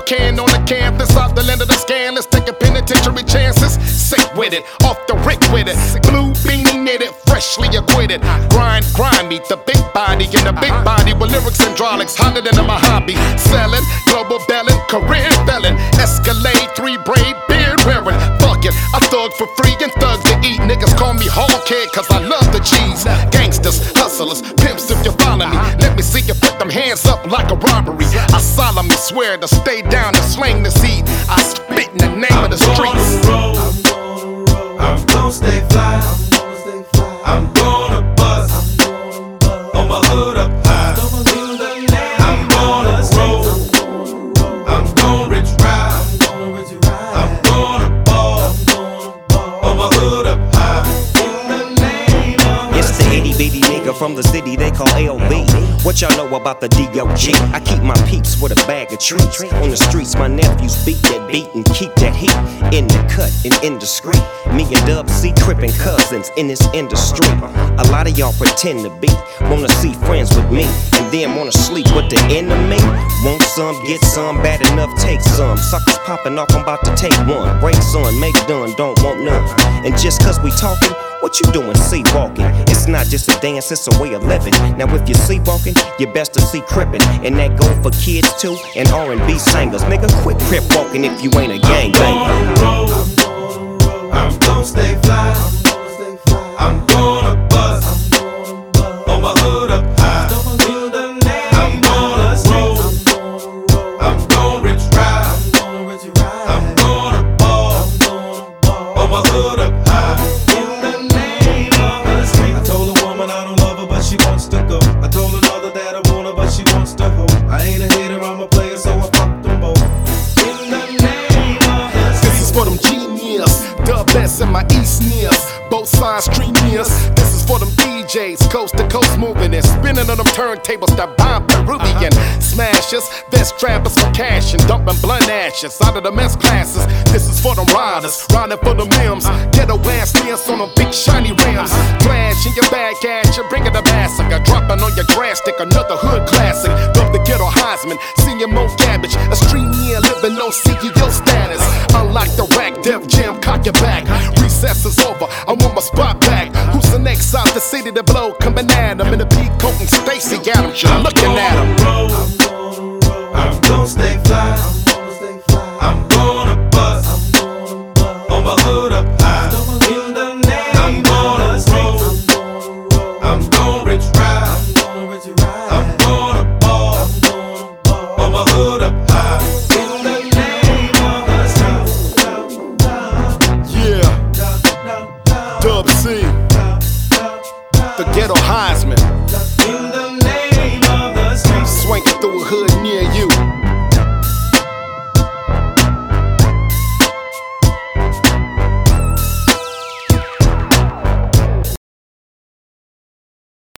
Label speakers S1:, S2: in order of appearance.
S1: can on the campus, out the land of the scandalous, taking penitentiary chances. Sick with it, off the rick with it. Blue beanie knitted, freshly acquitted. Grind, meet the big body in the big body with lyrics and hydraulics, hotter than my hobby. Selling, global belling, career felon. Escalade, 3 braid, beard wearing. Fuck it, I thug for free and thug to eat. Niggas call me hog kid cause I love the G's. Gangsters, hustlers, pimps if you follow me. Let me see you put them hands up like a robbery. I solemnly swear to stay down and sling this heat. I spit in the name of the streets.
S2: I'm gon' stay fly. I'm gonna bust on my hood up high. I'm gonna roll. I'm gonna rich ride. I'm gonna ball on my hood up high.
S3: It's the itty bitty nigga from the city they call LB. What y'all know about the D.O.G.? I keep my peeps with a bag of treats. On the streets, my nephews beat that beat and keep that heat in the cut and indiscreet. Me and Dub C crippin' cousins in this industry. A lot of y'all pretend to be, wanna see friends with me, and then wanna sleep with the enemy. Want some, get some, bad enough, take some. Suckers popping off, I'm about to take one. Break son, make done, don't want none. And just cause we talking, what you doing sleepwalking? It's not just a dance, it's a way of living. Now if you're sleepwalking, you best to see crippin'. And that go for kids too, and R&B singers. Nigga, quit crip walking if you ain't a gangbanger.
S2: I'm gon' stay fly. I'm gonna bust on my hood up high. I'm gonna roll. I'm gonna rich ride. I'm gonna ball on my hood up high. I told a woman I don't love her, but she wants to go. I told another that I want her, but she wants to hoe. I ain't a hater, I'm a player, so I fuck them both. In the name of
S1: This is for them genius, Dub S and my East Nears. Both sides stream years. This is for them DJs, coast to coast moving and spinning on them turntables that bomb Peruvian smashers. Best trappers for cash and dumping blunt ashes out of the mess classes. This is for them riders, riding for them limbs. Ghetto ass dance on them big shiny rims. Flash in your bag at you, bringing the massacre. Dropping on your grass stick, another hood classic. Dub the ghetto Heisman, senior Mo Gabbage. A stream year living no CEO status. Unlock the rack, Def Jam, cock your back. Recess is over, I want my spot back. Who's the next out the city to blow? Coming at him in the Peacoat and Stacy Adams. You're looking at him.
S2: I'm gon' stay fly. I'm gonna bust on my hood up high. I'm gonna roll. I'm gonna rich ride. I'm gonna ball on my hood up